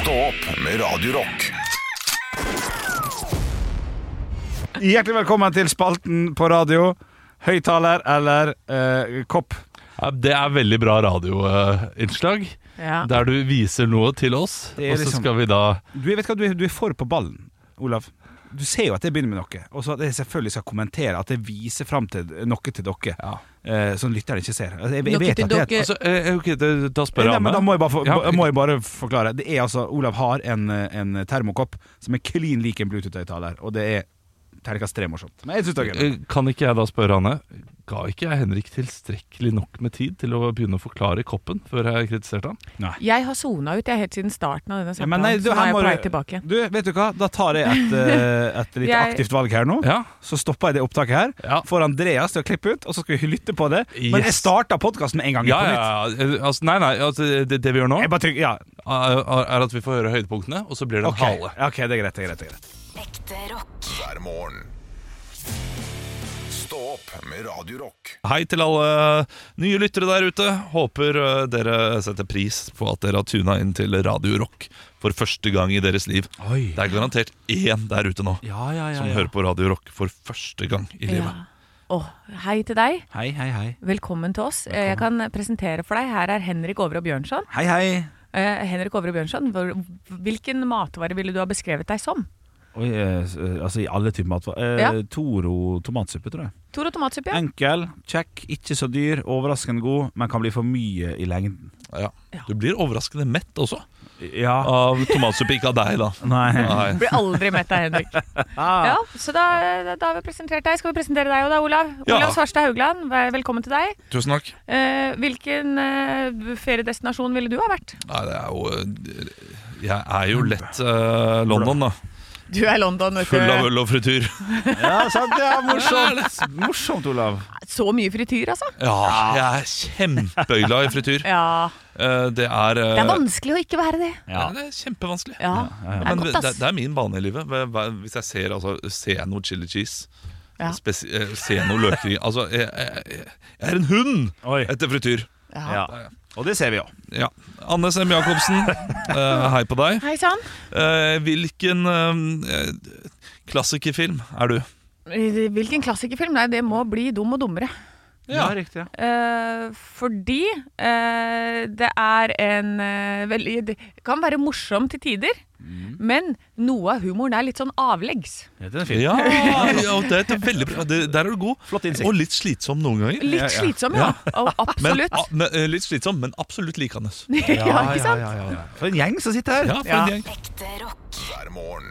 Stå opp med Radio Rock. Hjertelig velkommen til spalten på radio. Høyttaler eller kopp. Ja, det er veldig bra radioinnslag, der du viser noe til oss, og så liksom, skal vi da... Du er for på ballen, Olav. Du ser jo at jeg begynner med noe, og så at jeg selvfølgelig skal kommentere at jeg viser frem til noe til dere, sånn lytteren ikke ser. Altså, jeg vet at det er... Ok, da spør jeg men da må jeg bare forklare. Det er altså, Olav har en termokopp som er clean lik en Bluetooth-høyttaler, og det er terningkast 3 morsomt. Men jeg synes det er gøy. Kan ikke jeg da spørre Anne, ga ikke jeg Henrik tilstrekkelig nok med tid til å begynne å forklare koppen før jeg kritiserte han? Nei. Jeg har zonet ut helt siden starten av denne samtalen, Nei, så nå er jeg på vei tilbake. Du, vet du hva? Da tar jeg et litt aktivt valg her nå. Ja. Så stopper jeg det opptaket her. Får Andreas til å klippe ut, og så skal vi lytte på det. Men jeg starter podcasten med en gang på nytt. Altså, nei, det vi gjør nå jeg bare trykker, er at vi får høre høydepunktene, og så blir det en hale. Ok, det er greit. Ekte rock. Hver morgen. Stå opp med Radio Rock. Hei til alle nye lyttere der ute. Håper dere setter pris på at dere har tunet inn til Radio Rock for første gang i deres liv. Oi. Det er garantert én der ute nå som hører på Radio Rock for første gang i livet. Hei til deg. Hei. Velkommen til oss. Jeg kan presentere for deg. Her er Henrik Overå Bjørnson. Hei. Henrik Overå Bjørnson, hvilken matvare ville du ha beskrevet deg som? Oi, altså i alle typer matvarer. Toro tomatsuppe, tror jeg. Toro tomatsuppe, ja. Enkel, check, ikke så dyr, overraskende god, men kan bli for mye i lengden. Ja. Du blir overraskende mett også av tomatsuppe, ikke av deg da. Nei. Du blir aldri mett av Henrik. Så da har vi presentert deg. Skal vi presentere deg også da, Olav? Olav Svarstad Haugland, velkommen til deg. Tusen takk. Hvilken feriedestinasjon ville du ha vært? Nei, det er jo... Jeg er jo lett London da. Du er London, vet du. Full av øl og frityr. Ja, sant, morsomt, Olav. Så mye frityr, altså. Ja, jeg er kjempeglad i frityr. Det er vanskelig å ikke være det. Ja, det er kjempevanskelig. Men det er min bane i livet. Hvis jeg ser jeg noe chili cheese, ser noe løkring. Altså, jeg er en hund etter frityr. Og det ser vi jo. Anne Sem Jacobsen, hei på deg. Hei sann. Hvilken klassikerfilm er du? Hvilken klassikerfilm? Nei, det må bli Dum og dummere. Ja, riktig. Fordi det er det kan være morsom til tider, men noe av humoren er litt sånn avleggs. Det er fint. Det er veldig bra. Der er du god. Flott innsikt. Og litt slitsom noen ganger. Litt slitsom, absolutt. Litt slitsom, men absolutt likende. Ikke sant? For en gjeng som sitter her. Ja, for en gjeng. Ekte rock. Hver morgen.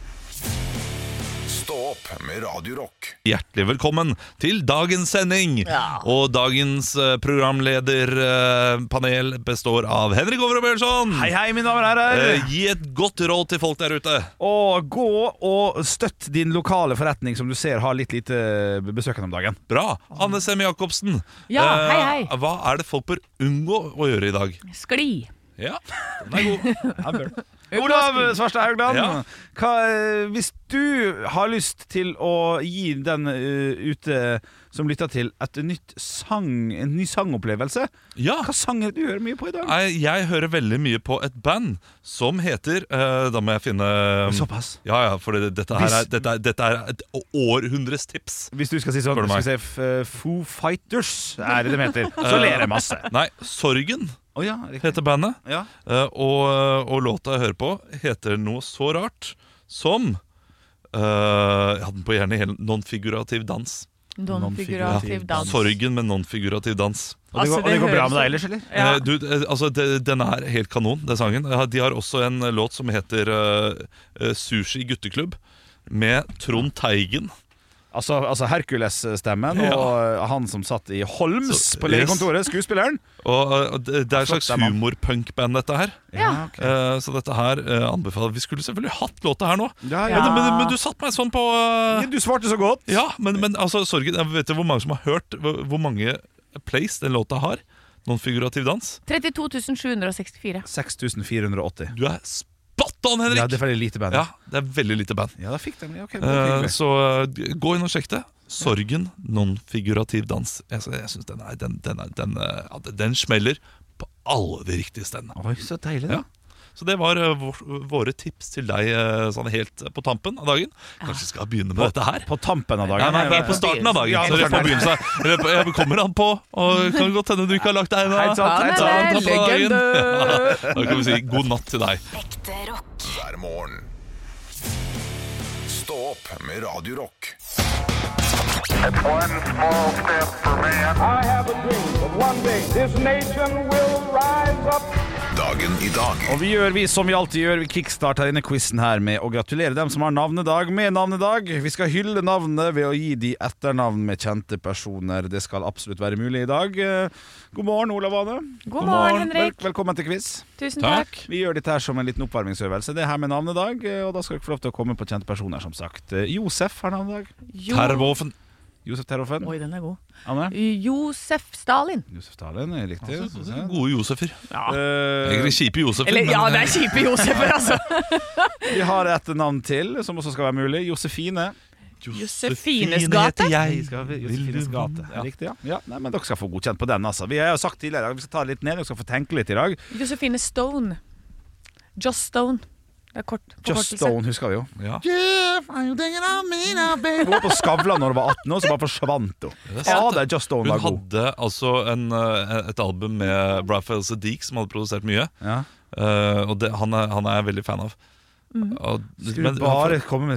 Stå opp med Radio Rock. Hjertelig velkommen til dagens sending. Og dagens programlederpanel består av Henrik Overå Bjørnson. Hei, mine damer og herrer. Gi et godt råd til folk der ute. Og gå og støtt din lokale forretning som du ser har litt lite besøkende om dagen. Bra. Anne Sem Jacobsen. Hei. Hva er det folk bør unngå å gjøre i dag? Skli. Ja, den er god. Olav Svarstad Haugland, hvis du har lyst til å gi den ute som lytter til en ny sangopplevelse, hva sanger du hører mye på i dag? Jeg hører veldig mye på et band som heter, da må jeg finne... Såpass? Ja, for dette er et århundres tips. Hvis du skal si sånn, skal vi se Foo Fighters er det de heter, så ler jeg masse. Nei, Sorgen heter bandet, og låta jeg hører på heter noe så rart som jeg hadde den på hjernen, helt non-figurativ dans. Non-figurativ dans. Sorgen med non-figurativ dans. Og det går bra med deg ellers, eller? Den er helt kanon, den sangen. De har også en låt som heter Sushi Gutteklubb med Trond Teigen. Altså Herkules-stemmen og han som satt i Holms på legekontoret, skuespilleren. Og det er et slags humorpunk-band dette her. Så dette her anbefaler. Vi skulle selvfølgelig hatt låta her nå. Men du satt meg sånn på Du svarte så godt. Ja, men altså, Sorgen, jeg vet hvor mange som har hørt hvor mange plays den låta har. Non-figurativ dans. 32 764. 6480. Du er spot on, Henrik. Ja, det er veldig lite band. Ja, det er veldig lite band. Ja, da fikk den. Så gå inn og sjekk det. Sorgen, non-figurativ dans. Jeg synes den smeller på alle de riktige stedene. Oi, så deilig da. Så det var våre tips til deg sånn helt på tampen av dagen. Kanskje vi skal begynne med dette her? På tampen av dagen? Nei, på starten av dagen. Så på begynnelsen. Jeg kommer an på, og kan godt hende du ikke har lagt deg inn. Legende! Da kan vi si god natt til deg. Ekte rock. hver morgen. Stå opp med Radio Rock. It's one small step for man. I have a dream that one day this nation will rise up. Dagen i dag. Og vi som vi alltid gjør, vi kickstarter denne quizen her med å gratulere dem som har navnedag med navnedag. Vi skal hylle navnet ved å gi de etternavn med kjente personer. Det skal absolutt være mulig i dag. God morgen, Olav Ane. God morgen, Henrik. Velkommen til quiz. Tusen takk. Vi gjør dette her som en liten oppvarmingsøvelse. Det er her med navnedag, og da skal dere få lov til å komme på kjente personer, som sagt. Josef har navnedag. Terboven. Josef Terhofen. Oi, den er god. Anne? Josef Stalin. Josef Stalin er riktig. Gode Josefer. Ja. Egentlig kjipe Josefer. Eller, ja, det er kjipe Josefer, altså. Vi har et navn til som også skal være mulig. Josefine. Josefines gate. Josefines gate. Er riktig, ja. Ja, nei, men dere skal få godkjent på den, altså. Vi har jo sagt tidligere, vi skal ta det litt ned, dere skal få tenke litt i dag. Josefine Stone. Joss Stone. Det er kort Just Stone husker vi jo. Ja. Hun var på Skavlan når hun var 18 år, så bare forsvant hun. Det er Just Stone Hun var god. hadde altså et album med Raphael Sadiq som hadde produsert mye. Ja. Og han er jeg veldig fan av. Og, Skulle du bare komme med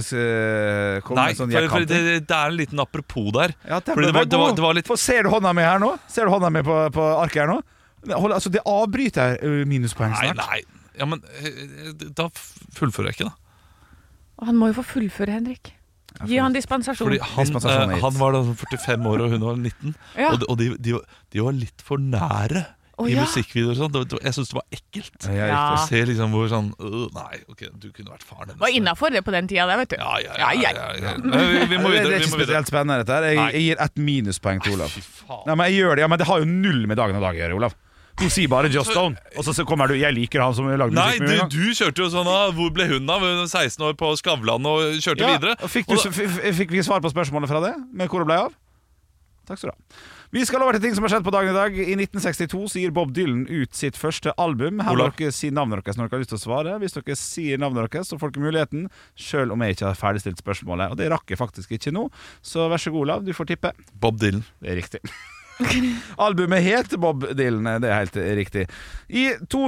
sånn for det er en liten apropos der. Ja, Fordi det var litt. Ser du hånda mi her nå? Ser du hånda mi på arket her nå? Altså, det avbryter minuspoeng snart. Nei. Ja, men da fullfører jeg ikke, da. Og han må jo få fullføre, Henrik. Gi han dispensasjon. Fordi han var da 45 år, og hun var 19. Ja. Og de var litt for nære i musikkvideoer og sånn. Jeg synes det var ekkelt. Ja. Å se liksom hvor sånn nei, ok, du kunne vært faren hennes. Var innenfor det på den tida der, vet du. Ja. Vi må Det er videre. ikke spesielt spennende dette her. Jeg gir ett minuspoeng til Olav. Fy faen. Nei, men jeg gjør det, ja, men det har jo null med dagen og dag å gjøre, Olav. Du sier bare Just Stone, og så kommer du. Jeg liker han som lagde Nei, musikk med en gang. du kjørte jo sånn hvor ble hun av? Hun var 16 år på Skavlan og kjørte videre. Og fikk vi svar på spørsmålet fra det? Men hvor det ble av? Takk skal du ha. Vi skal over til ting som har skjedd på dagen i dag. I 1962 så gir Bob Dylan ut sitt første album. Her må dere si navnet deres når dere har lyst til å svare. Hvis dere sier navnet deres, så får dere muligheten, selv om jeg ikke har ferdigstilt spørsmålet. Og det rakk jeg faktisk ikke nå. Så vær så god, Olav, du får tippe. Bob Dylan. Det er riktig. Albumet het Bob Dylan, det er helt riktig. I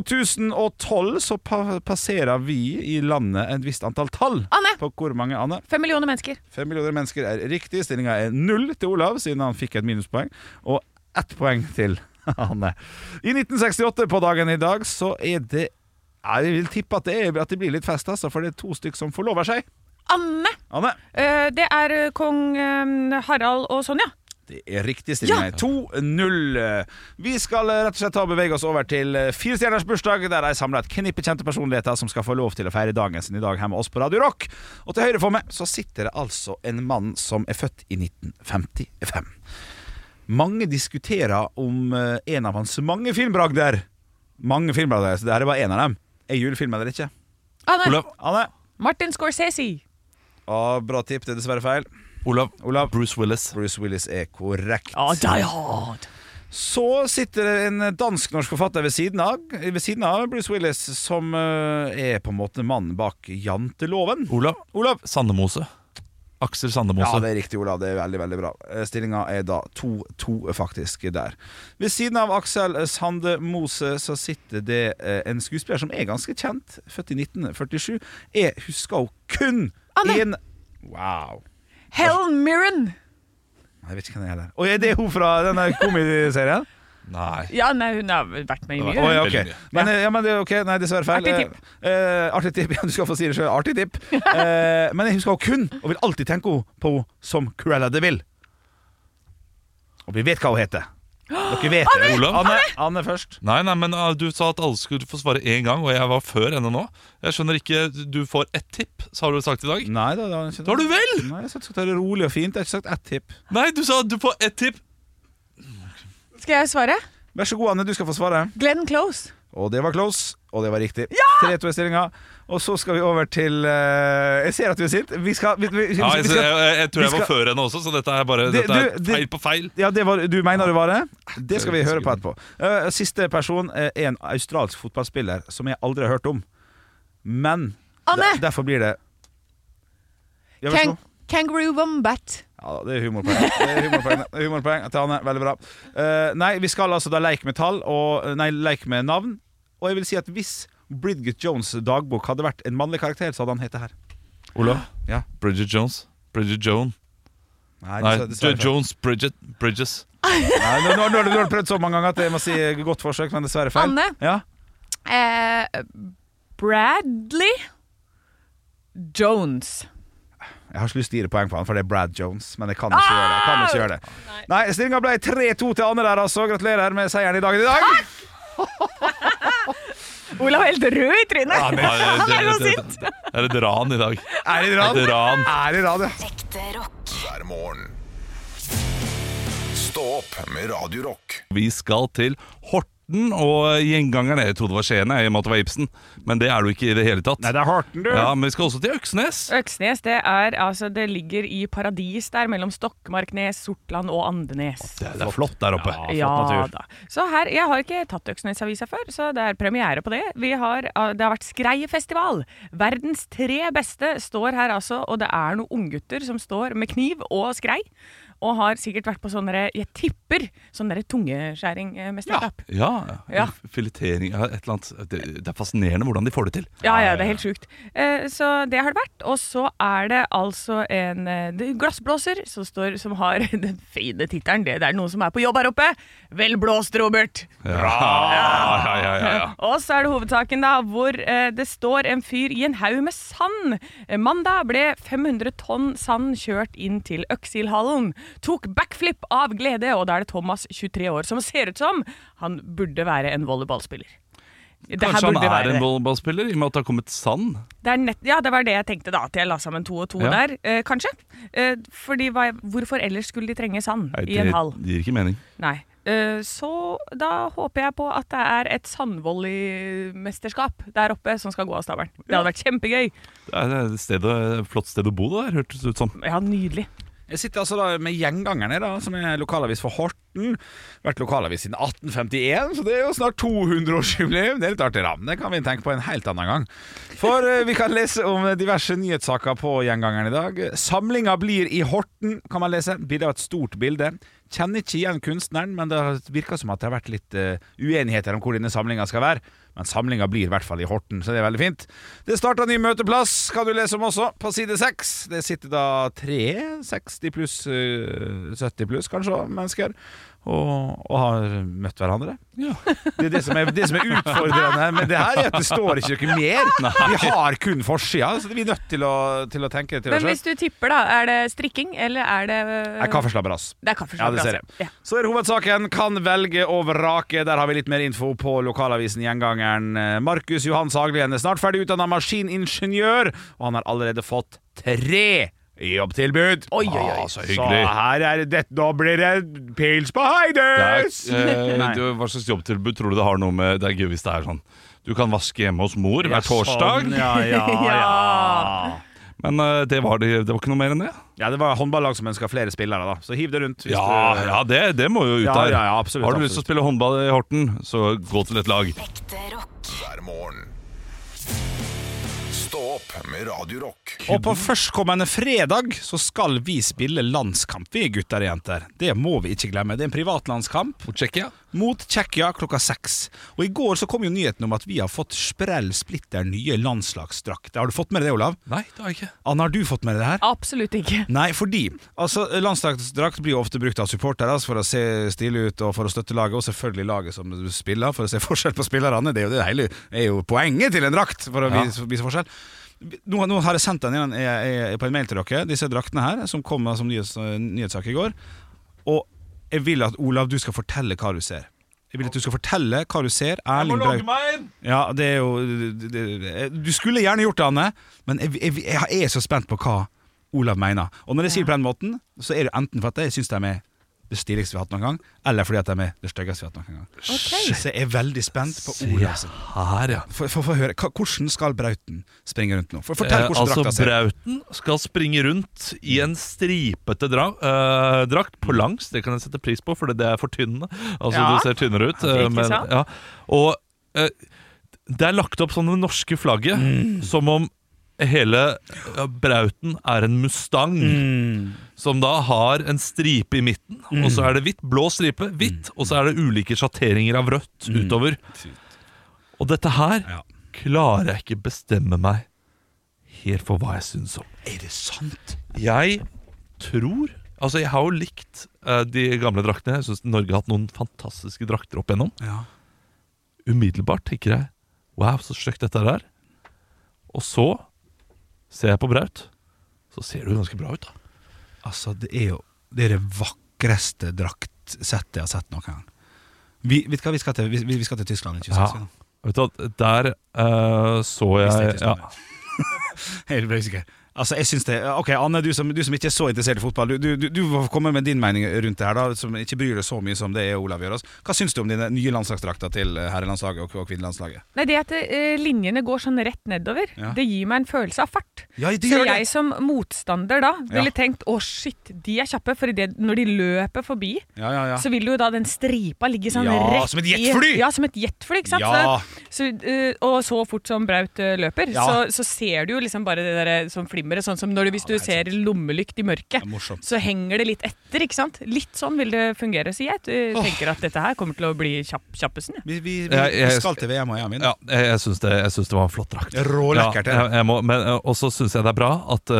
2012 så passerer vi i landet et visst antall tall. Anne! På hvor mange, Anne? 5 millioner mennesker. 5 millioner mennesker er riktig. Stillinga er 0 til Olav, siden han fikk et minuspoeng, og 1 poeng til Anne. I 1968 på dagen i dag så er det jeg vil tippe at det blir litt fest, altså, for det er 2 stykker som forlover seg. Anne! Det er kong Harald og Sonja. Det er riktig. Stilling 2-0. Vi skal rett og slett bevege oss over til 4 stjerners bursdag, der jeg samler et knippe kjente personligheter som skal få lov til å feire dagen sin i dag her med oss på Radio Rock. Og til høyre for meg så sitter det altså en mann som er født i 1955. Mange diskuterer om en av hans mange filmbragder. Så det her er bare en av dem. Er julefilm eller ikke? Anne. Martin Scorsese. Bra tipp, det er dessverre feil. Olav. Bruce Willis er korrekt. Die Hard. Så sitter det en dansk-norsk forfatter ved siden av Bruce Willis, som er på en måte mannen bak janteloven. Olav. Sandemose. Aksel Sandemose. Ja, det er riktig, Olav. Det er veldig, veldig bra. Stillinga er da 2-2 faktisk der. Ved siden av Aksel Sandemose så sitter det en skuespiller som er ganske kjent, født i 1947. Jeg husker jo kun en... Wow. Helen Mirren. Jeg vet ikke hvem det er. Og er det hun fra denne komiserien? Nei. Ja, hun har vært med i mye. Okay. Men det er ok, nei, dessverre feil. Artig tipp. Artig tipp, ja, du skal få si det selv. Artig tipp. Men jeg husker hun kun, og vil alltid tenke på som Cruella de Vil. Og vi vet hva hun heter. Dere vet det. Olav? Anne først. Nei, men du sa at alle skulle få svare én gang, og jeg var før henne nå. Jeg skjønner ikke, du får 1 tipp, så har du sagt i dag. Nei, det har Det har du vel? Nei, jeg har sagt det rolig og fint. Jeg har ikke sagt 1 tipp. Nei, du sa at du får 1 tipp. Skal jeg svare? Vær så god, Anne, du skal få svare. Glenn Close. Og det var close, og det var riktig. 3-2 i stillinga. Og så skal vi over til jeg ser at du er sint. Jeg tror jeg var før henne også, så dette er bare feil på feil. Ja, du mener det var det? Det skal vi høre på etterpå. Siste person er en australsk fotballspiller som jeg aldri har hørt om. Men Anne! derfor blir det Kangaroo Wombat. Ja, det er humorpoeng til Anne, veldig bra. Nei, vi skal altså da leke med tall leke med navn. Og jeg vil si at hvis Bridget Jones' dagbok hadde vært en mannlig karakter, så hadde han hett det her. Olav? Ja. Bridget Jones? Bridget Jones? Nei, Jones Bridges. Nei, nå har du prøvd så mange ganger at jeg må si godt forsøk, men dessverre feil. Anne? Ja? Bradley Jones. Jeg har ikke lyst til å gi det poeng på han, for det er Brad Jones. Men jeg kan ikke gjøre det. Nei, stillingen ble 3-2 til Anne der, altså. Gratulerer med seieren i dag. Olav er helt rød i trynet. Han er så sint. Det er et ran i dag. Er det ran, ja. Ekte rock. hver morgen. Stå opp med Radio Rock. Vi skal til Horten og gjengangerne. Jeg trodde det var Skien, i og med at det var Ibsen, men det er du ikke i det hele tatt. Nei, det er Horten, du. Ja, men vi skal også til Øksnes. Øksnes, det ligger i paradis der, mellom Stokmarknes, Sortland og Andenes. Det er flott der oppe. Ja da. Så her, jeg har ikke tatt Øksnes-avisa før, så det er premiere på det. Det har vært Skreifestival. Verdens 3 beste står her altså, og det er noen unggutter som står med kniv og skrei. Og har sikkert vært på sånne, jeg tipper, sånne tungeskjæring-mesterskap. Ja, filetering, et eller annet. Det er fascinerende hvordan de får det til. Ja, det er helt sjukt. Så det har det vært. Og så er det altså en glassblåser som har den fine tittelen. Det er noen som er på jobb her oppe. Vel blåst, Robert! Ja. Og så er det hovedsaken da, hvor det står en fyr i en haug med sand. Mandag ble 500 tonn sand kjørt inn til Øksilhallen. Tok backflip av glede, og da er det Thomas, 23 år, som ser ut som han burde være en volleyballspiller. Kanskje han er en volleyballspiller, i og med at det har kommet sand? Det var det jeg tenkte da, at jeg la sammen 2 og 2 der, kanskje. Fordi hvorfor ellers skulle de trenge sand i en hall? Det gir ikke mening. Nei. Så da håper jeg på at det er et sandvolleymesterskap der oppe som skal gå av stabelen. Det hadde vært kjempegøy. Det er et flott sted å bo der, hørtes det ut som. Ja, nydelig. Jeg sitter altså da med Gjengangerne, da, som er lokalavis for Horten. Vært lokalavis siden 1851, så det er jo snart 200-årsjubileum. Det er litt artig, da. Det kan vi tenke på en helt annen gang. For vi kan lese om diverse nyhetssaker på Gjengangeren i dag. Samlinga blir i Horten, kan man lese. Bildet av et stort bilde. Kjenner ikke igjen kunstneren, men det virker som at det har vært litt uenigheter om hvor denne samlinga skal være. Men samlinga blir i hvert fall i Horten, så det er veldig fint. Det starter en ny møteplass, kan du lese om også, på side 6. Det sitter da 60 pluss, 70 pluss kanskje, mennesker, og har møtt hverandre. Ja. Det er det som er utfordrende, men det her er at det står ikke noe mer. Vi har kun forsida, så vi er nødt til å tenke til oss selv. Men hvis du tipper da, er det strikking, eller er det... kaffeslabberas. Det er kaffeslabberas. Ja, det ser jeg. Ja. Så er det hovedsaken, kan velge og vrake. Der har vi litt mer info på lokalavisen Gjengangeren. Markus Johan Saglien er snart ferdig utdannet maskiningeniør, og han har allerede fått 3 jobbtilbud. Oi. Så hyggelig. Så her er det, da blir det pils på Heides. Hva slags jobbtilbud tror du det har noe med? Det er gøy hvis det er sånn du kan vaske hjemme hos mor hver torsdag. Sånn, ja. Men det var ikke noe mer enn det. Ja, det var håndballag som ønsket flere spillere da. Så hiv det rundt hvis det må jo ut der. Ja, absolutt, har du lyst til å spille håndball i Horten, så gå til et lag. Ekte rock. Hver morgen. Stå opp med Radio Rock. Og på førstkommende fredag så skal vi spille landskamp, vi gutter og jenter. Det må vi ikke glemme. Det er en privatlandskamp mot Tsjekkia klokka 6. Og i går så kom jo nyheten om at vi har fått sprell splitter nye landslagsdrakt. Har du fått med deg det, Olav? Nei, det har jeg ikke. Anna, har du fått med deg det her? Absolutt ikke. Nei, fordi landslagsdrakt blir jo ofte brukt av supportere for å se stille ut og for å støtte laget, og selvfølgelig laget som du spiller, for å se forskjell på spillerne. Det er jo det hele, er jo poenget til en drakt, for å vise forskjell. Nå har jeg sendt den på en mail til dere, disse draktene her, som kom som nyhetssak i går. Og jeg vil at, Olav, du skal fortelle hva du ser. Jeg vil at du skal fortelle hva du ser. Jeg må logge meg inn! Ja, det er jo du skulle gjerne gjort det, Anne, men jeg er så spent på hva Olav mener. Og når jeg sier på den måten, så er det enten for at jeg synes de er det stiligste vi har hatt noen gang, eller fordi at de er det styggeste vi har hatt noen gang. Okay. Så jeg er veldig spent på Olav. Her, ja. For høre, hvordan skal Brauten springe rundt nå? Fortell hvordan drakta ser. Brauten skal springe rundt i en stripete drakt på langs. Det kan jeg sette pris på, for det er for tynnende. Altså, du ser tynnere ut. Ikke sant? Og det lagt opp sånn det norske flagget, som om hele brauten en Mustang, som da har en stripe i midten, og så det hvitt, blå stripe, hvitt, og så det ulike sjatteringer av rødt utover. Og dette her klarer jeg ikke bestemme meg helt for hva jeg synes om. Det sant? Jeg tror, altså jeg har jo likt de gamle draktene. Jeg synes Norge har hatt noen fantastiske drakter opp igjennom. Umiddelbart tenker jeg, wow, så stygt dette der. Og så ser jeg på Braut, så ser det jo ganske bra ut da. Altså, det det vakreste draktsettet jeg har sett noen gang. Vet du hva, vi skal til Tyskland i 2016. Vet du hva, der så jeg Helt usikker. Altså, jeg synes det. Ok, Anne, du som ikke så interessert i fotball, du kommer med din mening rundt det her da, som ikke bryr deg så mye som det Olav gjør oss. Hva synes du om dine nye landslagsdrakter til herrelandslaget og kvinnelandslaget? Nei, det at linjene går sånn rett nedover, det gir meg en følelse av fart. Ja, det så gjør det. jeg som motstander da ville tenkt, shit, de kjappe, for når de løper forbi, så vil jo da den stripa ligge sånn rett som et jetfly! Ja, som et jetfly, ikke sant? Ja. Og så fort som Braut løper, så ser du jo liksom bare det der som flimmer. Sånn som hvis du ser lommelykt i mørket, så henger det litt etter, ikke sant? Litt sånn vil det fungere, så jeg tenker at dette her kommer til å bli kjappesen. Vi skal til VM og EM. Ja, jeg synes det var en flott drakt. Rålekkert. Men også synes jeg det bra at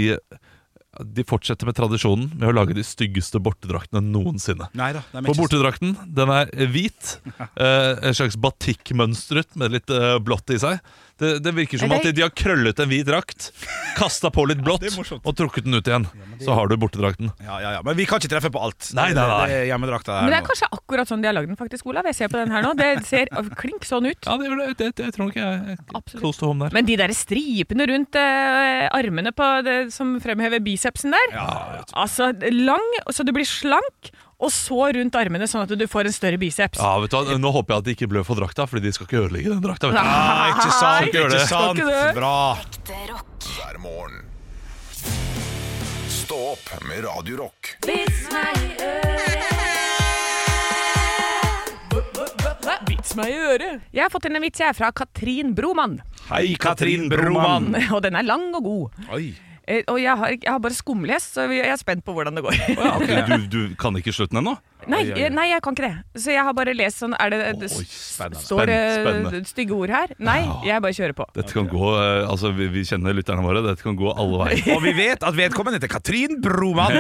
de fortsetter med tradisjonen med å lage de styggeste bortedraktene noensinne. Neida, For bortedrakten, den hvit, en slags batikkmønstret med litt blått i seg. Det virker som at de har krøllet en hvit drakt, kastet på litt blått og trukket den ut igjen. Så har du bortedrakten. Ja, men vi kan ikke treffe på alt. Nei. Det hjemmedrakta der. Men det kanskje akkurat sånn de har lagd den faktisk, Olav. Jeg ser på den her nå. Det ser klink sånn ut. Ja, det tror nok jeg close to home der. Men de der stripene rundt armene på det som fremhever bicepsen der, altså lang, så du blir slank, og så rundt armene sånn at du får en større biceps. Ja, vet du, nå håper jeg at de ikke blør for drakta, fordi de skal ikke ødelegge den drakta. Ikke sant. Bra. Ekte rock. Hver morgen. Stå opp med Radio Rock. Vits meg i øret. Jeg har fått en vits fra Katrin Broman. Hei, Katrin Broman. Og den lang og god. Oi. Og jeg har bare skumlest, så jeg spent på hvordan det går. Okay, du kan ikke slutten ennå? Nei, jeg kan ikke det. Så jeg har bare lest sånn, står det stygge ord her? Nei, jeg bare kjører på. Dette kan gå, altså vi kjenner lytterne våre, dette kan gå alle veier. Og vi vet at vedkommende heter Katrin Broman.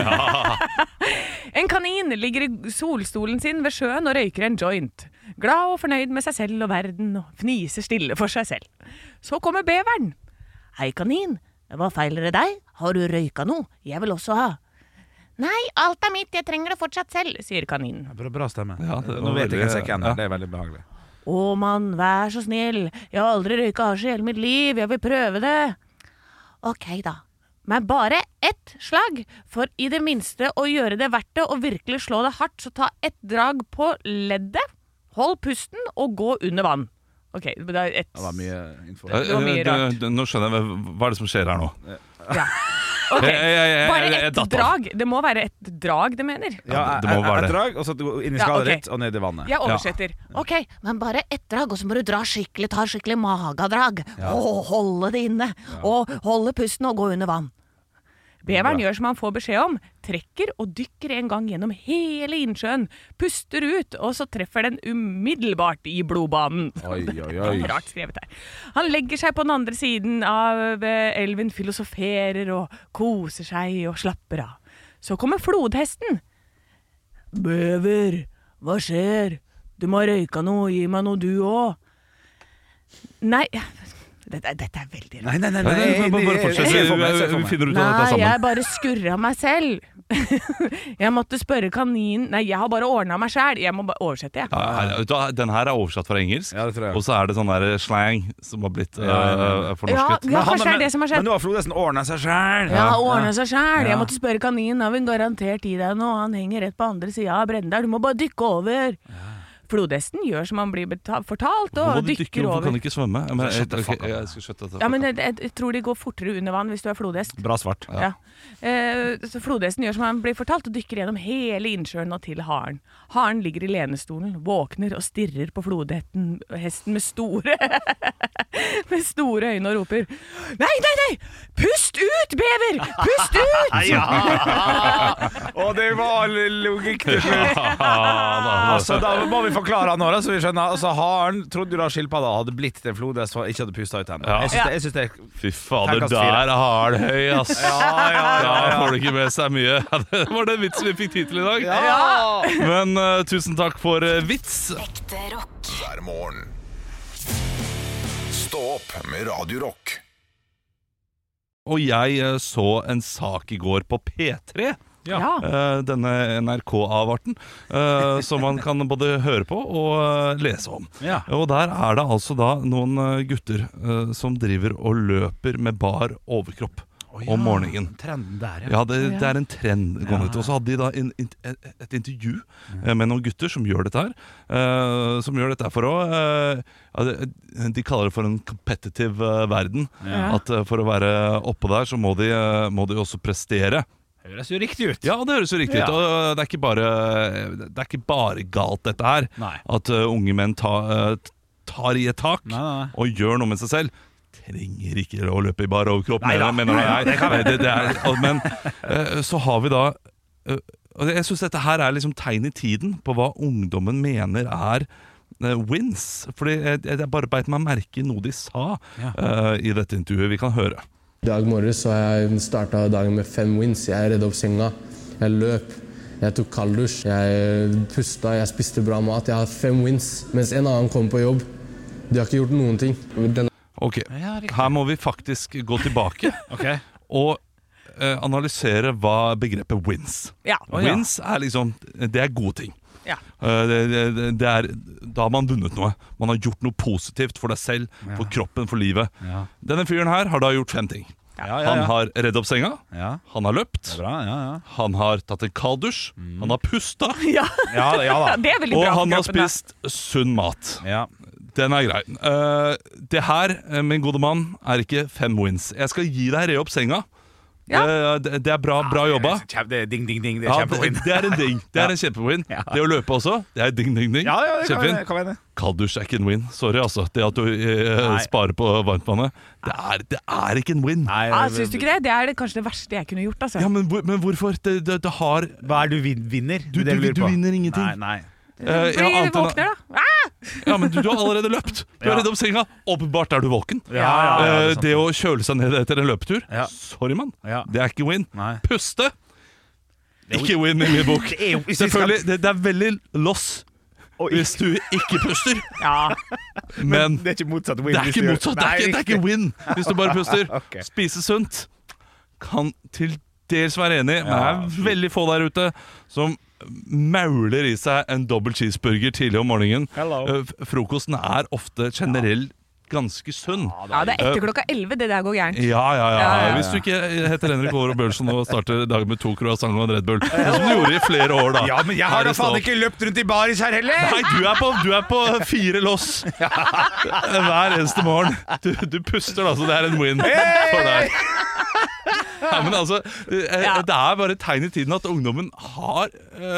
En kanin ligger i solstolen sin ved sjøen og røyker en joint. Glad og fornøyd med seg selv og verden, og fniser stille for seg selv. Så kommer beveren. Hei, kanin. Hva feiler deg? Har du røyka noe? Jeg vil også ha. Nei, alt mitt, jeg trenger det fortsatt selv, sier kaninen. Bra stemme. Ja, nå vet jeg ikke ennå, det veldig behagelig. Å mann, vær så snill. Jeg har aldri røyka hasj i hele mitt liv, jeg vil prøve det. Ok da. Men bare ett slag, for i det minste å gjøre det verdt det og virkelig slå det hardt, så ta ett drag på leddet, hold pusten og gå under vann. Ok, det var mye info. Det var mye rart. Nå skjønner jeg, hva det som skjer her nå? Ja. Ok, bare ett drag. Det må være ett drag, det mener. Ja, det må være et drag, og så inn i skadet ditt og ned i vannet. Jeg oversetter. Ok, men bare ett drag, og så må du ta skikkelig magadrag. Og holde det inne. Og holde pusten og gå under vann. Beveren gjør som han får beskjed om, trekker og dykker en gang gjennom hele innsjøen, puster ut, og så treffer den umiddelbart i blodbanen. Oi. Rart skrevet her. Han legger seg på den andre siden av elven, filosoferer og koser seg og slapper av. Så kommer flodhesten. Bever, hva skjer? Du må røyka noe, gi meg noe du også. Nei, dette veldig rart. Nei. Bare fortsett, vi finner ut av dette sammen. Nei, jeg bare skurra meg selv. Jeg måtte spørre kaninen. Nei, jeg har bare ordnet meg selv. Jeg må bare oversette, jeg. Den her oversatt fra engelsk, det tror jeg. og så det sånn der slang som har blitt fornorsket. Ja, kanskje det som har skjedd. Men nå har flodhesten ordnet seg selv. Ja, ordnet seg selv. Jeg måtte spørre kaninen, har vi garantert i deg nå? Han henger rett på andre siden av bredden der. Du må bare dykke over. Flodhesten gjør som han blir fortalt, Hvorfor og må du dykke? dykker Hvorfor kan over. du ikke svømme? Men, Shut the fuck up. jeg skal skjøtte dette. Ja, men jeg tror de går fortere under vann hvis du er flodhest. Bra svart. Ja. Så flodhesten gjør som han blir fortalt, og dykker gjennom hele innsjøen og til haren. Haren ligger i lenestolen, våkner og stirrer på flodhesten med store med store øyne og roper: Nei! Pust ut, bever! Pust ut! Og det var logikk til slutt. Altså, da må vi forklare nå, da, så vi skjønner. Altså, haren trodde jo da skilpadda hadde blitt til flodhest og ikke hadde pustet ut henne. Ja. Jeg synes det Fy fader, Terningkast der 4. er haren høy, ass. Ja. Da får du ikke med seg mye. Det var den vitsen vi fikk tid til i dag. Men tusen takk for vits. Ekte rock. hver morgen. Stå opp med Radio Rock. Og jeg så en sak i går på P3. Ja. Denne NRK-avarten som man kan både høre på og lese om. Ja. Og der er det altså da noen gutter som driver og løper med bar overkropp om morgenen. Trenden der, Ja, det er en trend gående ut. Og så hadde de da et intervju med noen gutter som gjør dette her. Som gjør dette her for de kaller det for en competitive verden. At for å være oppe der så må de også prestere. Det høres jo riktig ut. Ja, det høres jo riktig ut. Og det er ikke bare galt dette her. Nei. At unge menn tar i et tak Nei. og gjør noe med seg selv. Trenger ikke å løpe i bar overkropp, Nei da. mener jeg. Men så har vi da og jeg synes dette her er liksom tegn i tiden på hva ungdommen mener er wins. Fordi jeg bare beit meg merke i noe de sa i dette intervjuet. Vi kan høre. I dag morges så har jeg startet dagen med 5 wins. Jeg redde opp senga, jeg løp, jeg tok kalddusj, jeg pusta, jeg spiste bra mat. Jeg har 5 wins, mens en annen kom på jobb. De har ikke gjort noen ting. Ok, her må vi faktisk gå tilbake og analysere hva begrepet wins. Ja. Wins er liksom, det er gode ting. Ja. Det er, da har man vunnet noe. Man har gjort noe positivt for deg selv, for kroppen, for livet. Denne fyren her har da gjort 5 ting. Han har reddet opp senga, han har løpt, han har tatt en kalddusj, han har pusta, Ja, det er veldig og bra for han har kroppen, da. spist sunn mat. Ja. Den er grei. Det her, min gode mann, er ikke 5 wins. Jeg skal gi deg re opp senga. Det er bra jobba. Det er ding, ding, ding. Det er Ja, kjempewin. det er en ding. Det er en kjempewin. Det å løpe også, det er ding, ding, ding. Ja, det kan Kjempefin. være det. Kalddusj er ikke en win. Sorry, altså. Det at du sparer på varmtvannet, det er ikke en win. Syns du ikke det? Det er kanskje det verste jeg kunne gjort, altså. Ja, men hvorfor? Det har Hva er du vinner? Du vinner ingenting. Nei. Fordi du våkner, da. Ja, men du har allerede løpt. Du har reddet opp senga. Åpenbart er du våken. Ja, det å kjøle seg ned etter en løpetur, Ja. sorry mann, Ja. det er ikke win. Nei. Puste, ikke win i min bok. Det er jo- hvis vi skal- Selvfølgelig, det er veldig loss hvis du ikke puster. Ja. Men Det er ikke motsatt win. det er hvis ikke du gjør- motsatt. Nei, Det er ikke win hvis du bare puster. Ok. Spise sunt kan til dels være enig, men det er veldig få der ute som mauler i seg en dobbelt cheeseburger tidlig om morgenen. Hello. Frokosten er ofte generelt ganske sunn. Ja, det er etter klokka 11 det der går gærent. Ja. Hvis du ikke heter Henrik Aare Bjørnson og starter dagen med 2 croissant og en Red Bull, sånn som du gjorde i flere år da. Ja, men jeg har Her da i faen Stå. ikke løpt rundt i baris her heller! Nei, du er på 4 loss hver eneste morgen. Du puster da, så det er en win for deg. Ja, men altså, det er bare et tegn i tiden at ungdommen har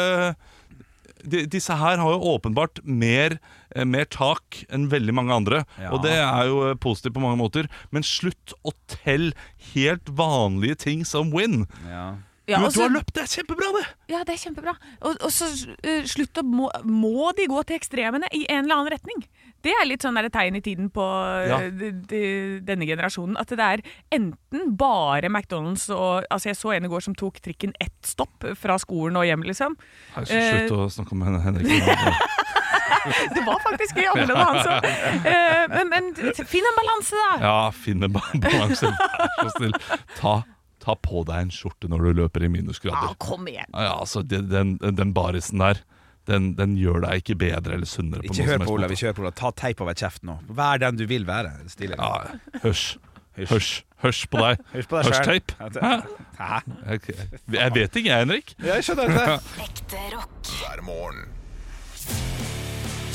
disse her har jo åpenbart mer tak enn veldig mange andre. Og det er jo positivt på mange måter. Men slutt å telle helt vanlige ting som win. Ja, Du også- har løpt, det er kjempebra det. Ja, det er kjempebra. Og så slutt å må de gå til ekstremene i en eller annen retning. Det er litt sånn der tegn i tiden på denne generasjonen. At det er enten bare McDonald's og altså jeg så en i går som tok trikken 1 stopp fra skolen og hjem, liksom. Slutt å snakke om Henrik. Det var faktisk gøy annerledes han så. Men finn en balanse, da! Ja, finn en balanse. Vær så snill. Ta på deg en skjorte når du løper i minusgrader. Ja, kom igjen. Ja, altså, den barisen der, den gjør deg ikke bedre eller sunnere. Ikke hør på Olav, ikke hør på Olav. Ta teip over kjeften nå. Vær den du vil være. Stilig. Ja, hørs på deg. Hysj på deg selv. Hørsteip. Hæ? Jeg vet ikke, jeg, Henrik. Jeg skjønner det. Ekte rock. hver morgen.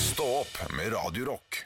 opp med Radio Rock.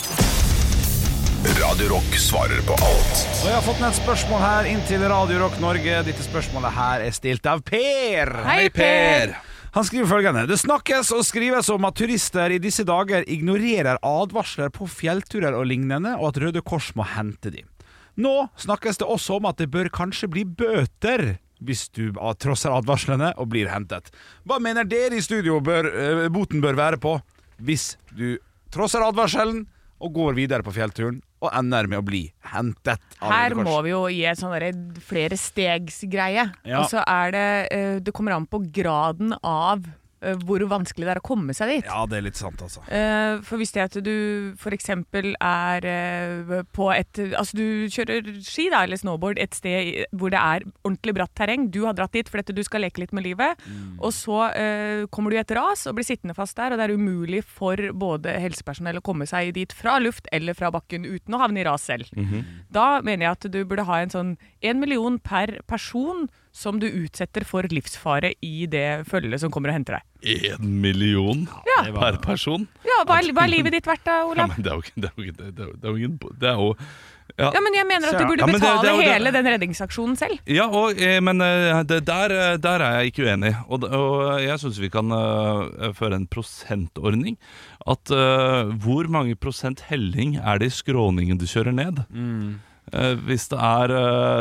Radio Rock svarer på alt. Og jeg har fått med et spørsmål her inn til Radio Rock Norge. Dette spørsmålet her er stilt av Per. Hei, Per. Han skriver følgende: Det snakkes og skrives om at turister i disse dager ignorerer advarsler på fjellturer og lignende, og at Røde Kors må hente dem. Nå snakkes det også om at det bør kanskje bli bøter hvis du trosser advarslene og blir hentet. Hva mener dere i studio boten bør være på hvis du trosser advarselen og går videre på fjellturen og ender med å bli hentet av Her Røde Kors? må vi jo gi et sånn flere stegsgreie. Ja. Og så er det kommer an på graden av hvor vanskelig det er å komme seg dit. Ja, det er litt sant, altså. For hvis det at du for eksempel er på altså du kjører ski da, eller snowboard et sted hvor det er ordentlig bratt terreng, du har dratt dit fordi du skal leke litt med livet, og så kommer du i et ras og blir sittende fast der, og det er umulig for både helsepersonell å komme seg dit fra luft eller fra bakken uten å havne i ras selv. Da mener jeg at du burde ha en sånn 1 million per person som du utsetter for livsfare i det følget som kommer og henter deg. 1 million Ja. per person? Ja, hva er livet ditt verdt da, Ja, Olav? men det er jo ingen... Det er jo... Ja, men jeg mener at du burde Ja, men det betale er jo det- hele den redningsaksjonen selv. Ja, men der er jeg ikke uenig. Og jeg synes vi kan føre en prosentordning. At hvor mange prosent helling er det i skråningen du kjører ned? Hvis det er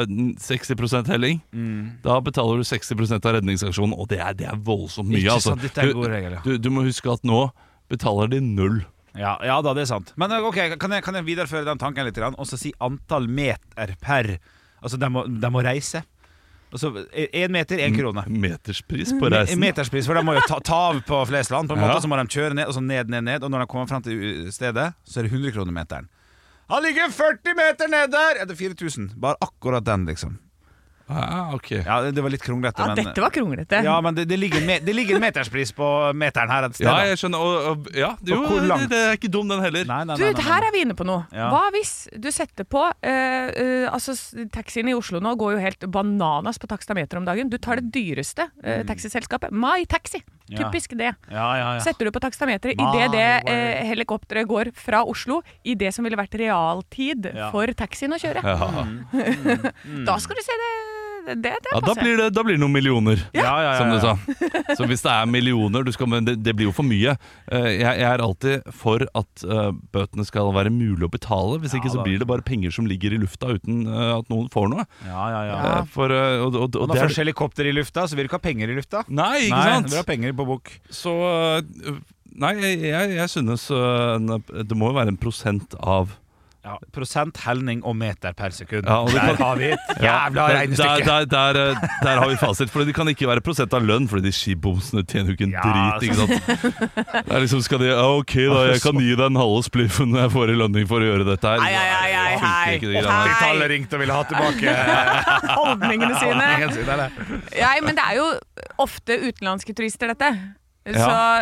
60% helling, da betaler du 60% av redningsaksjonen, og det er voldsomt mye. Ikke sant, dette er en god regel, ja. Du må huske at nå betaler de 0. Ja da, det er sant. Men ok, kan jeg videreføre den tanken litt, og så si antall meter per. Altså, de må reise. Altså, 1 meter, 1 krone. Meterspris på reisen. Meterspris, for de må jo ta av på Flesland. På en måte så må de kjøre ned, og så ned. Og når de kommer frem til stedet, så er det 100 kroner meteren. Han ligger 40 meter ned der! Er det 4000? Bare akkurat den, liksom. Ok. Ja, det var litt kronglete, Ja, men dette var kronglete. ja, men det ligger en meterspris på meteren her et sted. Ja, da. jeg skjønner. Jo, hvor langt? det er ikke dum, den heller. Nei. Du, her er vi inne på noe. Ja. Hva hvis du setter på altså taxien i Oslo nå går jo helt bananas på takstameter om dagen. Du tar det dyreste taxiselskapet, My Taxi. Ja. Typisk det. Ja. Setter du på takstameteret i My det way. helikopteret går fra Oslo i det som ville vært realtid Ja. for taxien å kjøre. Ja. Da skal du se det Ja, da passer. blir det noen millioner, Ja. som du sa. Så hvis det er millioner, men det blir jo for mye. Jeg er alltid for at bøtene skal være mulig å betale. Hvis ikke så da. blir det bare penger som ligger i lufta uten at noen får noe. Ja. For, og Og det når er, først helikopter i lufta, så vil du ikke ha penger i lufta. Nei, ikke Nei, sant? du vil ha penger på bok. Så Nei, jeg synes det må jo være en prosent av Prosent, helning og meter per sekund. Ja, og det Der kan- har vi et jævla regnestykke. Der har vi fasit. For det kan ikke være prosent av lønn, fordi de skibomsene tjener jo ikke en Ja, drit. Ikke sant? Det er liksom, skal de ok da, jeg kan gi deg en halv spliffen når jeg får i lønning for å gjøre dette her. Hei. Funker ikke de greiene der. 80-tallet ringte og ville ha tilbake Holdningene sine. holdningen sin, eller? Ja, men det er jo ofte utenlandske turister, dette. Så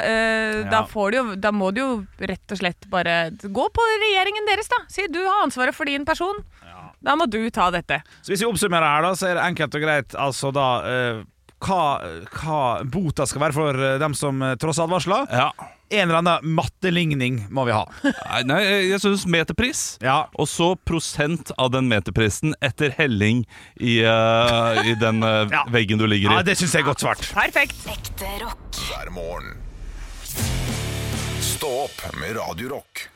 da må du jo rett og slett bare gå på regjeringen deres, da. Si du har ansvaret for din person. Da må du ta dette. Så hvis vi oppsummerer her, da, så er det enkelt og greit. Altså da hva bota skal være for dem som tross advarsler. Ja. En eller annen matteligning må vi ha. Nei, jeg synes meterpris. Ja. Og så prosent av den meterprisen etter helling i den veggen du ligger i. Ja, det synes jeg er godt svart. Perfekt. Ekte rock. hver morgen. Stå opp med Radio Rock.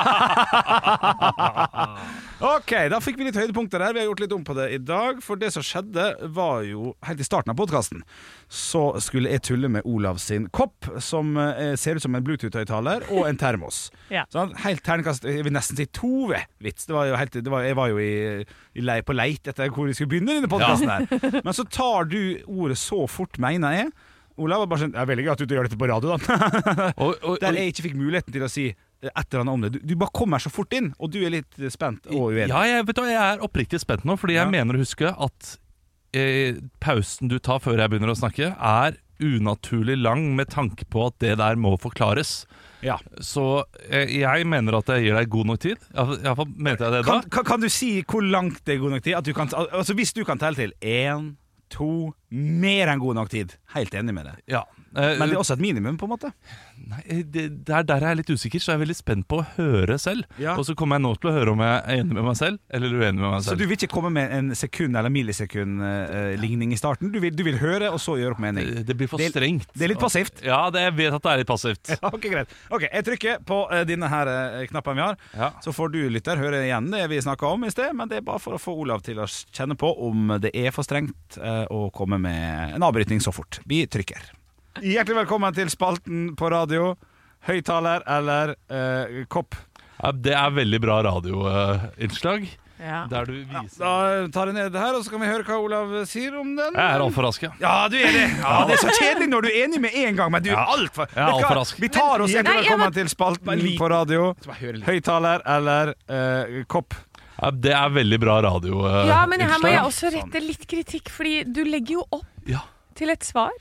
Ok, da fikk vi litt høydepunkter her. Vi har gjort litt om på det i dag. For det som skjedde var jo helt i starten av podcasten, så skulle jeg tulle med Olav sin kopp, som ser ut som en Bluetooth-høyttaler, og en termos. Ja. Så helt terningkast, jeg vil nesten si 2 vits. Jeg var jo på leit etter hvor vi skulle begynne denne podcasten her. Men så tar du ordet så fort, mener jeg. Olav var bare sånn, jeg er veldig glad at du gjør dette på radio da. Der jeg ikke fikk muligheten til å si et eller annet om det. Du bare kommer så fort inn, og du er litt spent og uenig. Ja, jeg er oppriktig spent nå, fordi jeg mener å huske at pausen du tar før jeg begynner å snakke, er unaturlig lang med tanke på at det der må forklares. Ja. Så jeg mener at jeg gir deg god nok tid. I hvert fall mente jeg det da. Kan du si hvor langt det er god nok tid? At du kan, altså hvis du kan telle til 1, 2, mer enn god nok tid. Helt enig med det. Ja. Men det er også et minimum, på en måte. Nei, det er der jeg er litt usikker, så jeg er veldig spent på å høre selv. Ja. Og så kommer jeg nå til å høre om jeg er enig med meg selv eller uenig med meg Så selv. du vil ikke komme med en sekund- eller millisekund-ligning i starten? Du vil høre, og så gjøre opp mening? Det blir for strengt. Det er litt passivt? Ja, jeg vet at det er litt passivt. Ja, ok, greit. Ok, jeg trykker på denne her knappen vi har. Ja. Så får du, lytter, høre igjen det vi snakket om i sted. Men det er bare for å få Olav til å kjenne på om det er for strengt å komme med en avbrytning så fort. Vi trykker. Hjertelig velkommen til spalten på radio. Høyttaler eller kopp. Ja, det er veldig bra radioinnslag. Ja. Der du viser Da tar jeg ned det her, og så kan vi høre hva Olav sier om den. Jeg er altfor rask, ja. Ja, du er det. Ja, det er så kjedelig når du er enig med en gang, men du er altfor Jeg er alt for rask. Vi tar oss hjertelig Nei, velkommen til spalten på radio. Høyttaler eller kopp. Ja, det er veldig bra radioinnslag. Ja, men her må jeg også rette litt kritikk, fordi du legger jo opp Ja. til et svar.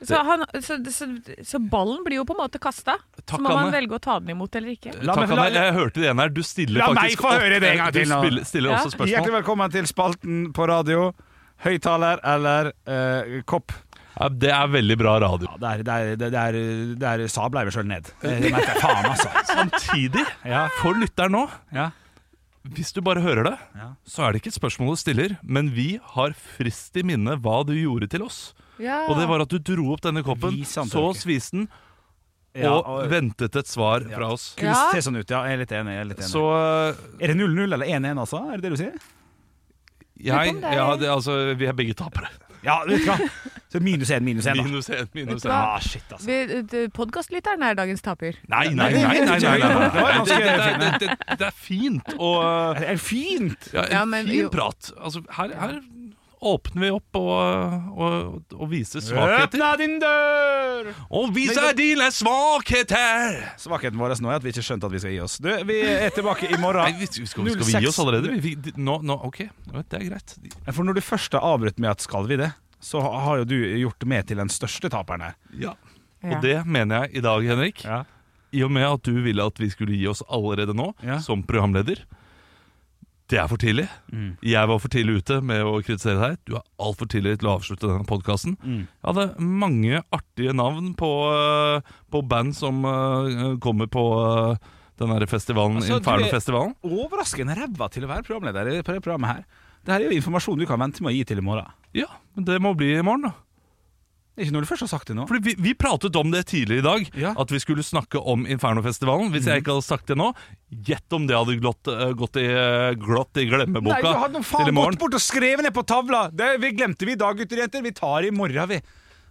Så ballen blir jo på en måte kastet. Takk, Så må man Anne. velge å ta den imot eller ikke. La meg- Takk, Anne. Jeg hørte det ene her. Du stiller La meg faktisk få høre det en gang til nå. Du stiller Ja. også spørsmål. Hjertelig velkommen til spalten på radio. Høyttaler eller kopp. Ja, det er veldig bra radio. Ja, der sabla jeg meg sjøl ned. Det merker jeg faen, altså. Samtidig, Ja. for lytteren nå, Ja. hvis du bare hører det, Ja. så er det ikke et spørsmål du stiller, men vi har frist i minne hva du gjorde til oss. Ja. Og det var at du dro opp denne koppen, Vis han til så dere. sviste den, Ja, og ventet et svar fra oss. Kunne Ja. se sånn ut, ja. Jeg er litt enig. Så Er det 0-0 eller 1-1, altså? Er det det du sier? jeg, Lurer på om det er- ja, altså, vi er begge tapere. Ja, vet du hva? Så -1, da. Minus en, minus en. Ah, shit, altså. Podkastlytteren er dagens taper. Nei, Nei, det var ganske det er fint, og Det er fint! ja, en Ja, men fin jo. prat. Altså, her åpner vi opp og viser svakheter. Åpna din dør! Og viser dine svakheter! Svakheten vår nå er at vi ikke skjønte at vi skal gi oss. Du, vi er tilbake i morgen. Nei, skal vi gi oss allerede? Ok, det er greit. For når du først har avbrutt med at skal vi det, så har jo du gjort meg til den største taperen her. Ja. Ja. Og det mener jeg i dag, Henrik. Ja. I og med at du ville at vi skulle gi oss allerede nå, Ja. som programleder. Det er for tidlig. Jeg var for tidlig ute med å kritisere deg. Du er altfor tidlig til å avslutte denne podkasten. Jeg hadde mange artige navn på band som kommer på den her festivalen, Altså, du er- Inferno-festivalen. Overraskende ræva til å være programleder på det programmet her. Det her er jo informasjon du kan vente med å gi til i morgen. Ja, men det må bli i morgen, da. Det er ikke når du først har sagt det nå. Fordi vi pratet om det tidligere i dag, Ja. at vi skulle snakke om Inferno-festivalen. Hvis jeg ikke hadde sagt det nå, gjett om det hadde gått i glemmeboka Nei, du hadde noe til faen i morgen. gått bort og skrevet ned på tavla! Det vi glemte vi i dag, gutter og jenter. Vi tar i morgen, vi.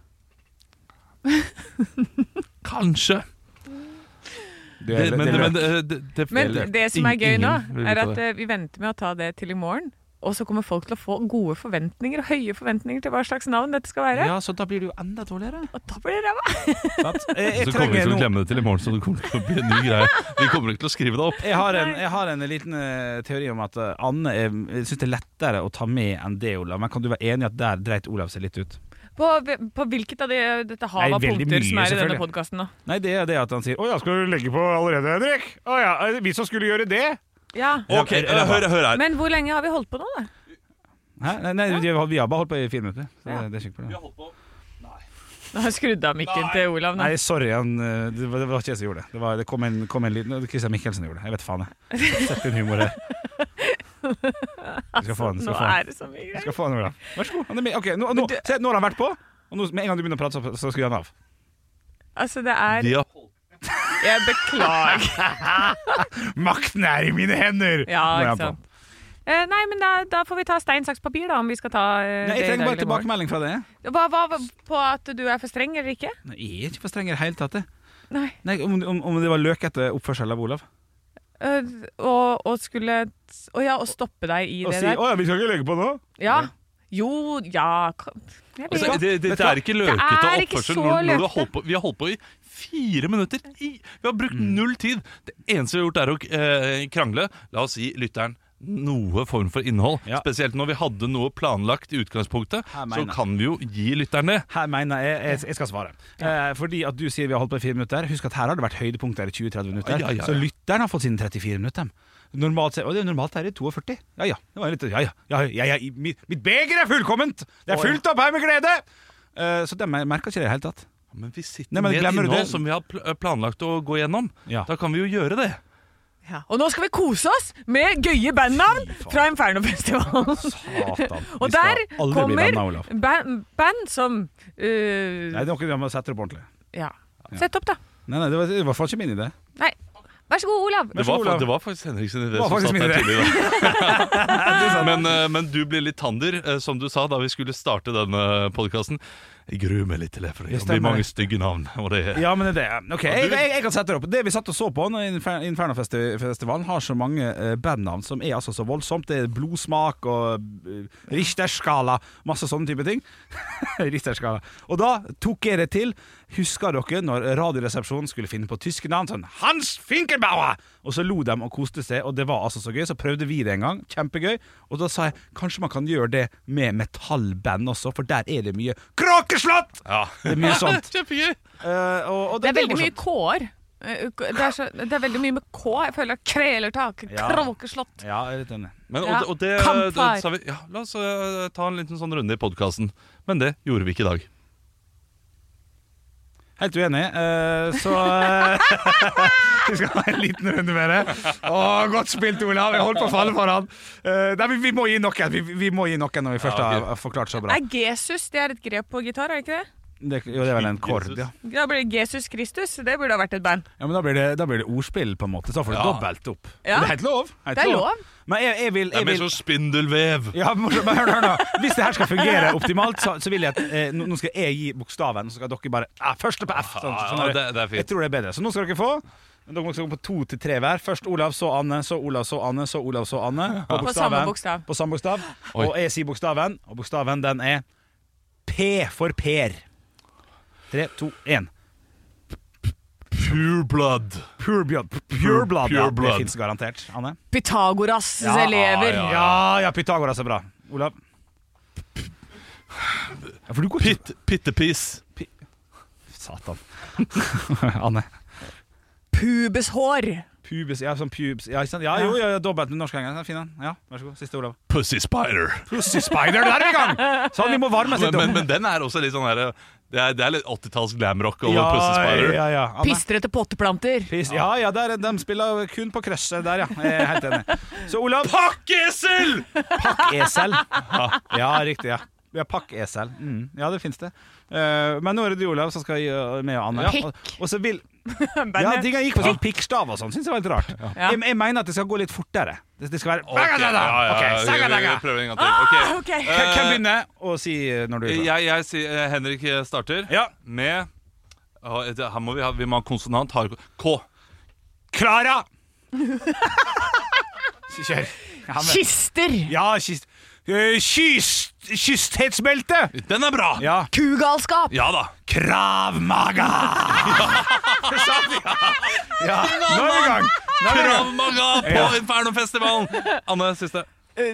Kanskje. Men det som er gøy nå, ingen vil er vite at det. vi venter med å ta det til i morgen. Og så kommer folk til å få gode forventninger og høye forventninger til hva slags navn dette skal være. Ja, så da blir det jo enda dårligere. Og da blir det ræva! Sant? Jeg Så kommer vi trenger til å nå glemme det til i morgen, så det kommer til å bli en ny greie. Vi kommer ikke til å skrive det opp. Jeg har en liten teori om at Anne jeg synes det er lettere å ta med enn det, Olav. Men kan du være enig i at der dreit Olav seg litt ut? På hvilket av dette havet av veldig punkter mye, som er i denne selvfølgelig. podkasten, da? Nei, det er det at han sier 'Å ja, skal du legge på allerede, Henrik?' 'Å ja, er det vi som skulle gjøre det?' Ja. Ok, hør her. Men hvor lenge har vi holdt på nå, da? Hæ? Nei, vi har bare holdt på i 4 minutter. Så Ja. det er ikke på det. Nå har jeg skrudd av mikken til Olav. Nå. Nei, sorry, det var ikke jeg som gjorde det. Det kom en liten Christian Mikkelsen gjorde det. Jeg vet faen jeg. Sett inn humor her. Du skal få den. Nå er det så mye Du greier. skal få den, Olav. Vær så god. Han er med. Ok, se, nå har han vært på, og nå, med en gang du begynner å prate, så skrur han av. Altså, det er De har Jeg beklager. Makten er i mine hender! Ja, Nå er ikke han på. sant. Nei, men da får vi ta stein, saks, papir, da, om vi skal ta Nei, det jeg i trenger dag bare eller i morgen. tilbakemelding fra det. Hva på at du er for streng eller ikke? Nei, jeg er ikke for streng i det hele tatt. Det. Nei. Nei, om det var løkete oppførsel av Olav. Og skulle å stoppe deg i Og det si der. 'Å ja, vi skal ikke legge på nå'? Ja. Jo, ja jeg vet Altså, ikke. det Vet du er ikke løkete Det er ikke oppførsel så når du har løkete. holdt på. Vi har holdt på i 4 minutter. Vi har brukt null tid. Det eneste vi har gjort, er å krangle. La oss gi lytteren noe form for innhold. Ja. Spesielt når vi hadde noe planlagt i utgangspunktet. Her Så mener jeg. kan vi jo gi lytteren det. Her mener jeg skal svare. Fordi at du sier vi har holdt på i 4 minutter. Husk at her har det vært høydepunkter i 20-30 minutter. Ja. Så lytteren har fått sine 34 minutter. Normalt sett, og det er normalt her i 42. Ja, det var litt, ja, mitt beger er fullkomment. Det er fullt opp her med glede. Så det merker ikke det i hele tatt. Men vi sitter Nei, men med et glemmer du innhold det? som vi har planlagt å gå gjennom. Ja. Da kan vi jo gjøre det. Ja. Og nå skal vi kose oss med gøye bandnavn fra Infernofestivalen. Satan. Og Vi skal der aldri bli kommer venner, Olav. band som Nei, det er noe vi må sette det på ordentlig. Ja. Sett opp, da. Nei, det var faktisk ikke min idé. Nei. Vær så god, Olav. Det var, Olav. det var faktisk Henrik sin idé Det var som faktisk satt min der idé. tidligere. Men du blir litt tander, som du sa da vi skulle starte denne podcasten. Jeg gruer meg litt til det, for det blir mange stygge navn. Og det Ja, men det er det. Ok, jeg kan sette det opp. Det vi satt og så på når Infernofestivalen har så mange bandnavn som er altså så voldsomt. Det er blodsmak og Richterskala, masse sånne type ting. Richterskala. Og da tok jeg det til. Husker dere når Radioresepsjonen skulle finne på tyske navn? Sånn Hans Finkelbauer! Og så lo de og koste seg, og det var altså så gøy. Så prøvde vi det en gang. Kjempegøy. Og da sa jeg kanskje man kan gjøre det med metallband også, for der er det mye Kråkeslott! Ja. Det er mye sånt. Kjempegøy. Og Det er veldig mye morsomt. K-er. Det er veldig mye med K. Jeg føler kvelertak, Ja. kråkeslott. Ja, jeg er litt enig. Men, Ja. og det Kampfar. sa vi, ja, la oss ta en liten sånn runde i podcasten. Men det gjorde vi ikke i dag. Helt uenig, så vi skal ha en liten runde med det. Godt spilt, Olav. Jeg holdt på å falle for han. Nei, vi må gi noen. Vi må gi noen når vi først har forklart så bra. Er Jesus det er et grep på gitar, er det ikke det? Det er vel en kord, ja. Da blir det Jesus Kristus. Det burde ha vært et band. Ja, men da blir det ordspill, på en måte. Så får du dobbelt opp. Ja. Det er helt lov. Det er lov. Men jeg vil Det er mer sånn spindelvev. ja, men hør nå. Hvis det her skal fungere optimalt, så vil jeg at nå skal jeg gi bokstaven, så skal dere bare første på F. Ja, det er fint. Jeg tror det er bedre. Så nå skal dere få. Dere skal gå på 2 til 3 hver. Først Olav, så Anne, så Olav, så Anne, så Olav, så Anne. På samme bokstav. På samme bokstav. Oi. Og jeg sier bokstaven, og bokstaven den er P for Per. 3, 2, 1. Pure blood. Pure blood. Pure blood, Pure ja, blood. det finnes garantert. Anne? Pythagoras elever. Ja, Pythagoras er bra. Olav? Ja, for du går ikke Pittepis. Satan. Anne? Pubeshår. Pubes, ja, sånn pubes. Ja, ikke sant? Ja, jo, dobbelt med norsk engang. Fin den. Ja, vær så god. Siste, Olav. Pussy spider. Pussy Spider, der er vi i gang! Sånn, vi må varme oss litt opp. Men den er også litt sånn her. Det er litt 80-talls glamrock over Pussy Spider. Ja. Anne? Pistrete potteplanter. Ja, de spiller kun på krøsset der, ja. Jeg er helt enig. Så Olav Pakkesel! Pakkesel. Ja, riktig, ja. Ja, pakkesel. Ja, det finnes det. Men nå er det du, Olav, som skal gi med Anne. Pikk. Og så vil ja, tingene gikk på sånn pikkstav og sånn. Synes jeg var litt rart. Ja. Jeg mener at det skal gå litt fortere. Det skal være Vi prøver en gang til. Ok. Hvem begynner å si når du er klar? Jeg sier Henrik starter Ja. med her må vi må ha konsonant. K. Klara! Kjør. Ja, men- Kister. Ja, kysthetsbelte! Den er bra! Ja. Kugalskap. Ja da. Krav Maga! Ja, nå er vi i gang. Krav Maga på Ja. Infernofestivalen. Anne, siste.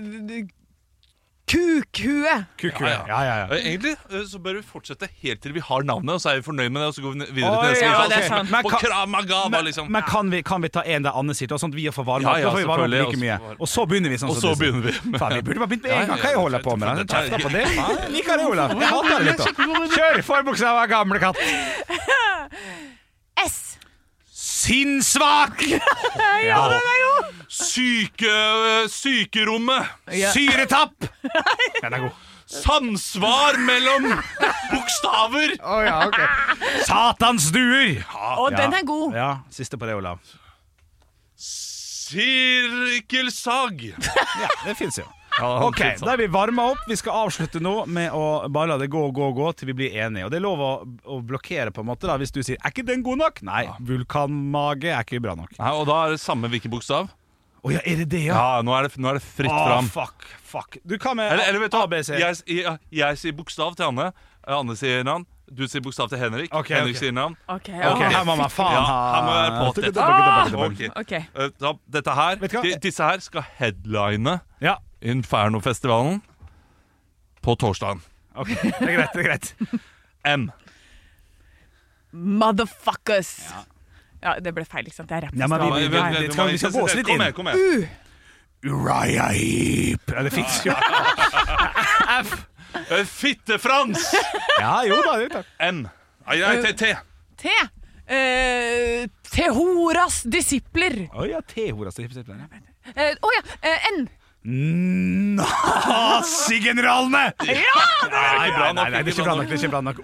Kukhue. Kukku. Ja. Egentlig så bør vi fortsette helt til vi har navnet, og så er vi fornøyd med det, og så går vi videre Oi, til neste. ja, gang. det er sant. Men Og kan- Krav Maga var liksom Men kan vi ta en der Anne sitter, sånn at vi får varme opp? Ja, Da får vi varme opp selvfølgelig, like mye. og så- Og så begynner vi sånn Og som så du sier. begynner vi. Faen, vi burde bare begynt med en gang. Hva jeg holder på med? Jeg kjefter på det. Faen, jeg liker det, Olav. Jeg hater det litt da. Kjør forbokstav av gamle katt. S. Sinnssvak. Ja, den er god. Sykerommet. Ja. Syretapp. Den er god. Samsvar mellom bokstaver. Satans duer. Og den er god. Ja, siste på det, Olav. Sirkelsag. Ja, det finnes jo. Ok, da er vi varmet opp. Vi skal avslutte nå med å bare la det gå til vi blir enige. Og det er lov å blokkere på en måte da, hvis du sier, er ikke den god nok? Nei, vulkanmage er ikke bra nok. Nei, og da er det samme hvilken bokstav. Åja, er det det, ja? Ja, nå er det fritt fram. Fuck. Du kan med Eller vet du hva? ABC. Jeg sier bokstav til Anne. Anne sier navn. Du sier bokstav til Henrik. Ok, Henrik ok. sier navn. Ok, Ok, her må man faen Ja, ha her må jeg være på dette. Ok. Ok. Dette her, Vet du hva? disse her skal headline Ja, Infernofestivalen på torsdagen. ok, det er greit. M. Motherfuckers. Ja, det ble feil, ikke sant? Det er Ja, men rappfestival. vi skal gå oss litt inn. Kom igjen. Uriah Heep. Ja, det fins jo. F. Fitte-Frans. Ja, jo da, det er klart. N. T. T. Tehoras disipler. Ja, T-hora. N. Nazi-generalene! Ja! Nei, det er ikke bra nok.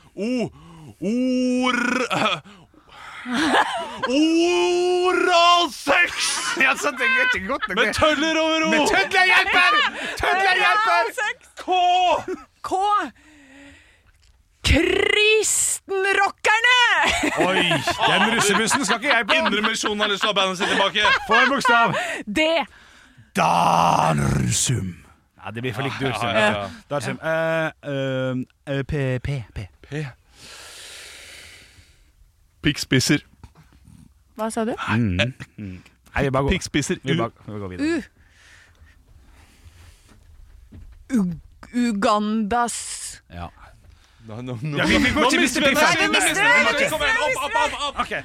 Oral sex! Ja, så det er ikke godt nok. Med tøller over O. Men tødler hjelper! K. Kristenrockerne! Oi, den russebussen skal ikke jeg på. Indremisjonen har lyst til å ha bandet sitt tilbake. Få en bokstav. D. Dansum. Ja, det blir for likt Dursum. Dansum. P. Pikkspisser. Hva sa du? Nei, vi bare går. Pikkspisser. Vi går videre. Ugandas. Ja. Ja, vi går ikke miste Piff her. Nei, vi mister. Kom igjen, opp. Ok.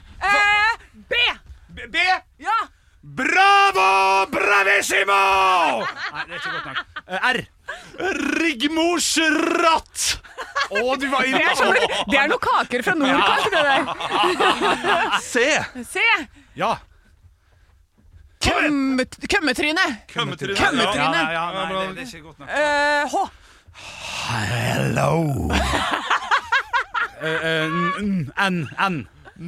B. B. Ja. Bravo! Bravissimo! Nei, det er ikke godt nok. R. Rigmors ratt. Du var inne. Det er noen kaker fra nord, kanskje det der. C. C. Ja. Kømmetryne. Kømmetryne. Ja, nei, det er ikke godt nok. H. Hello. N.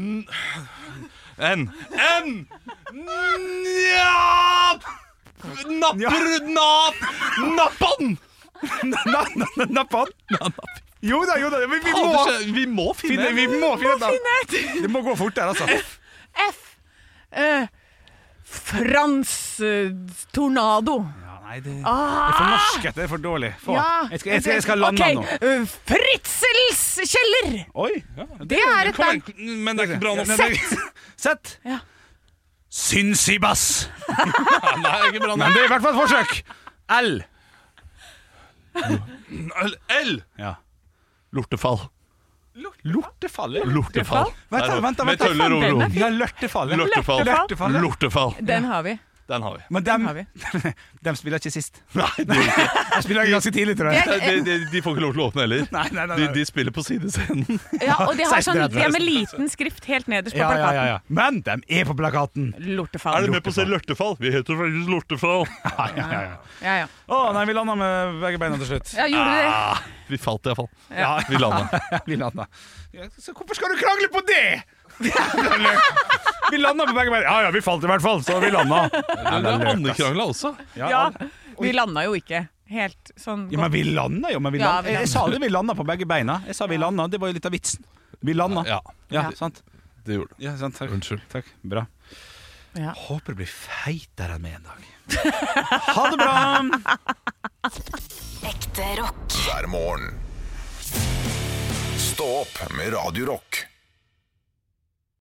Nappan. Nappan. Jo da, vi må finne det. Det må gå fort der, altså. F. Frans Tornado. Ja, nei, det er for norsket, det er for dårlig. Jeg skal lande nå. Fritzels kjeller. Oi, Det er et band. Men det er ikke bra nok. Sett. Ja. Synsibass. Nei, ikke bra Men nok. det er i hvert fall et forsøk. L. L. Ja. Lortefall. Lortefall? Vent. Vent. Med tøller over O. Ja, lørtefall. Lortefall. Den har vi. Men dem spiller ikke sist. Nei, de gjør ikke. De spiller ganske tidlig, tror jeg. De får ikke lov til å åpne heller. Nei. De spiller på sidescenen. Ja, og de har 16:30. de er med liten skrift helt nederst på plakaten. Ja. Men de er på plakaten. Lortefall. Er du med på å se Lørtefall? Vi heter faktisk Lortefall. Ja. Nei, vi landa med begge beina til slutt. Ja, gjorde du det? Vi falt i hvert fall. Ja. Vi landa. Så hvorfor skal du krangle på det? Vi landa på begge beina. Ja, vi falt i hvert fall, så vi landa. Andre krangla også. Ja, vi landa jo ikke helt sånn Ja, men vi landa jo. Jeg sa det, vi landa på begge beina. Jeg sa vi landa, det var jo litt av vitsen. Vi landa. Ja, sant? Det gjorde du. Ja, sant, takk. Unnskyld. Takk, bra. Ja. Håper det blir feitere enn meg en dag. Ha det bra! Ekte rock. hver morgen. Stå opp med Radio Rock.